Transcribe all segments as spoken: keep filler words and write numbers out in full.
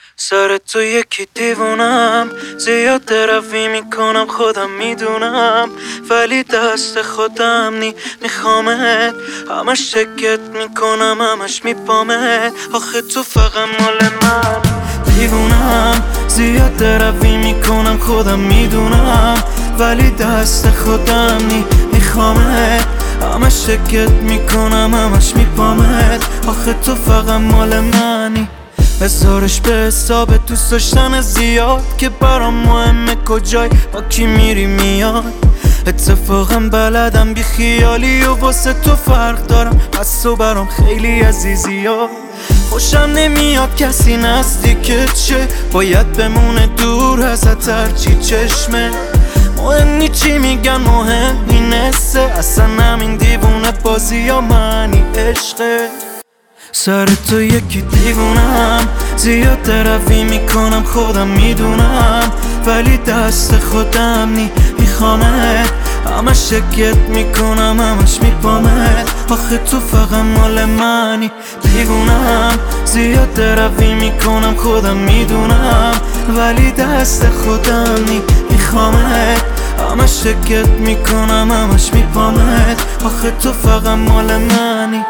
سر تو یکی دیوونم، زیاد دروی میکنم خودم میدونم، ولی دست خودم نی میخوامت، همش شکت میکنم همش میپامت. آخه تو فقط مال من دیوونم، زیاد دروی میکنم خودم میدونم، ولی دست خودم نی میخوامت، همش شکت میکنم همش میپامت. آخه تو فقط مال منی، بذارش به حساب دوست داشتن زیاد که برام مهمه کجای با کی میری میاد. اتفاقا بلدم بی خیالی و واسه تو فرق دارم، پس تو برام خیلی عزیزی ها. خوشم نمیاد کسی نزدیکت شه، باید بمونه دور ازت هرچی چشمه. مهم نی چی میگن مهم اینسته، اصلا همین دیوونه بازی یا منی عشقه. سر تو یکی دیوونم، زیاد دروی میکنم خودم میدونم، ولی دست خودم نی میخوامت، همش شکت میکنم همش میپامت. آخه تو فقط مال منی دیوونم، زیاد دروی میکنم خودم میدونم، ولی دست خودم نی میخوامت، همش شکت میکنم همش میپامت. آخه تو فقط مال منی.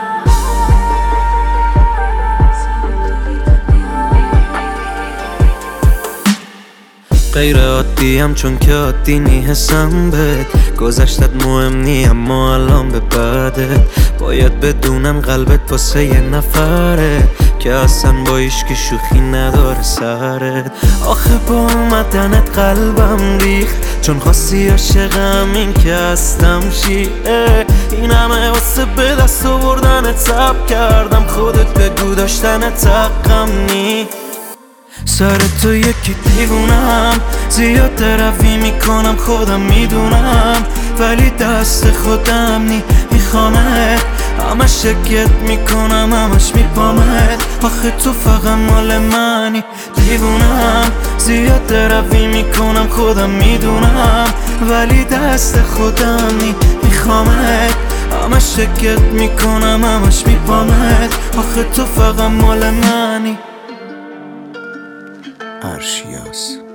غیر عادیم چون که عادی نی حسم بهت، گذشتت مهم نی اما الان به بعدت باید بدونم قلبت واسه یه نفره که اصلا با ایشکی شوخی نداره سرت. آخه با اومدنت قلبم ریخت، چون خواستی عاشقم این که هستم شیعه. این همه واسه به دست آوردنت صبر کردم، خودت بگو داشتنت حقم نی. سر تو یکی دیوونم، زیاد دروی میکنم خودم میدونم، ولی دست خودم نی میخوامت، همش شکت میکنم همش میپامت. آخه تو فقط مال منی دیوونم، زیاد دروی میکنم خودم میدونم، ولی دست خودم نی میخوامت، همش شکت میکنم همش میپامت. آخه تو فقط مال منی. ارشیاس.